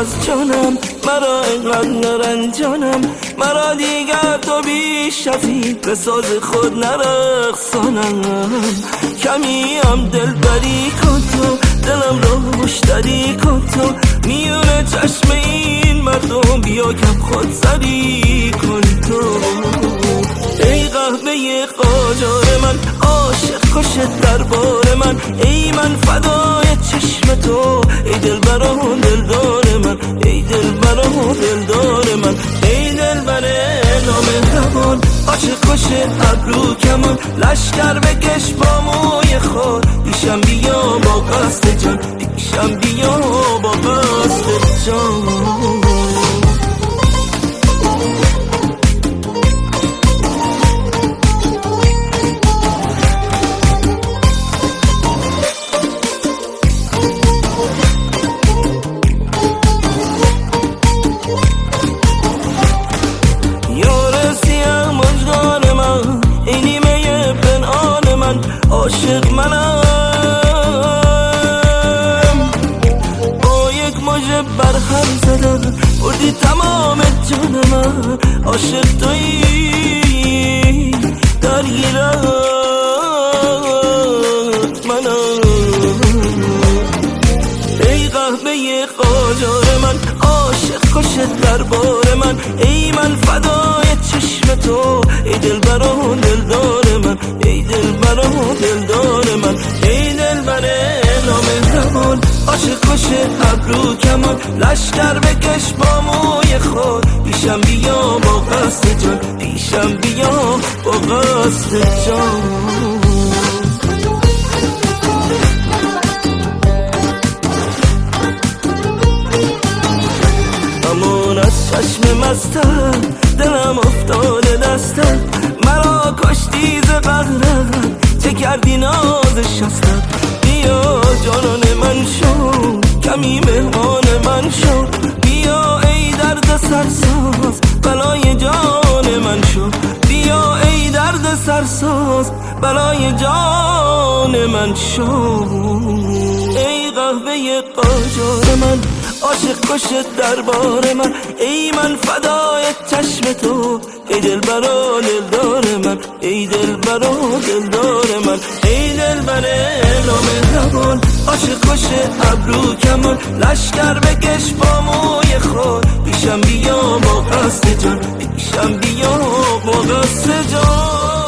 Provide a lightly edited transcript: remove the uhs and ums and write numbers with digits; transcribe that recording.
از جانم، مرا اینقدر نرنجانم، مرا دیگر تو بیش از این به ساز خود نرقصانم. کمی هم دلبری کن تو، دلم رو مشتری کن تو، میونه چشم این مردم بیا کم خود سری کن تو. ای قهوه قاجار من، عاشق کشت دربار من، ای من فدای چشم تو، ای دلبر و دلدار من، ای دلبر و دلدار من، ای دلبر نامهربان، عاشق کشت ابرو کمان، لشکر بکش با موی خود، پیشم بیا با قصد جان، پیشم بیا با قصد جان. عاشق منم با یک مژه برهم زدن، بردی تمام جان من، عاشق تویی درگیرت منم. ای قهوه قاجار من، عاشق کشت دربار من، ای من فدای چشم تو، ای دلبر و دلدار من، ای دلبر و دلدار من، ای دلبر نامهربان، عاشق کشت ابرو کمان، لشکر بکش با موی خود، پیشم بیا با قصد جان، پیشم بیا با قصد جان. امان از چشم مستم، دلم افتاده دستم، مرا کشتی ز قهرت، چه کردی ناز شستم. بیا جانان من شو، کمی مهمان من شو، بیا ای درد سرساز، بلای جان من شو، بیا ای درد سرساز، بلای جان من شو. ای قهوه قاجار من، عاشق کشت دربار من، ای من فدای چشم تو، ای دلبر و دلدار من، ای دلبر و دلدار من، ای دلبر نامهربان، عاشق کشت ابرو کمان، لشکر بکش با موی خود، پیشم بیا با قصد جان، پیشم بیا با قصد جان.